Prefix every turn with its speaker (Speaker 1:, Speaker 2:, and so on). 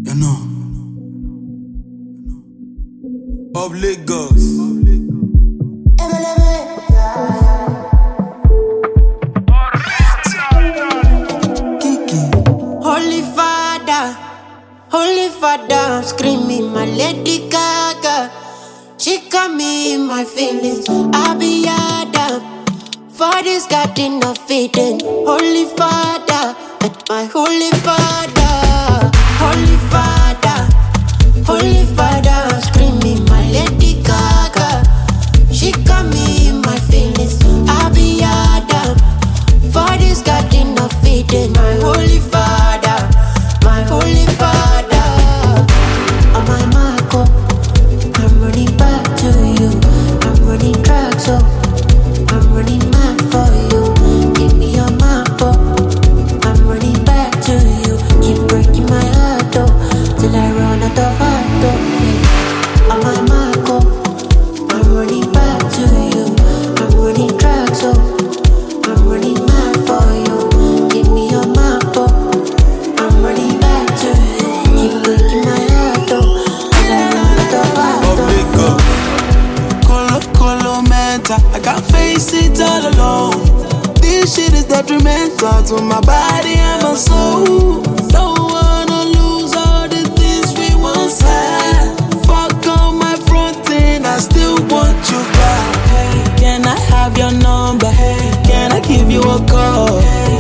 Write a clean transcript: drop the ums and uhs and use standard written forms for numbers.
Speaker 1: You know, of Lagos. Kiki.
Speaker 2: Holy Father, I'm screaming my Lady Gaga. She got me in my feelings. I be Adam. For this garden of Eden. Holy Father, my Holy Father. Holy Father, I'm screaming my Lady Gaga. She got me in my feelings. I be Adam. For this garden of Eden. My Holy Father, my Holy Father. On my Marco, I'm running back to you. I'm running track, so I'm running mad for you. Give me your map, oh. I'm running back to you. Keep breaking my heart, oh, till I run out of heart, oh. Yeah. On my Marco, I'm running back to you. I'm running track, so I'm running mad for you. Give me your map, oh. I'm running back to you. Keep breaking my heart, oh, till I run out of heart,
Speaker 1: Of Lagos.
Speaker 3: Colo mental, I can't face it all alone. This shit is detrimental to my body and my soul. Don't wanna lose all the things we once had. Fuck on my front end, I still want you back. Hey, can I have your number? Hey, can I give you a call? Hey,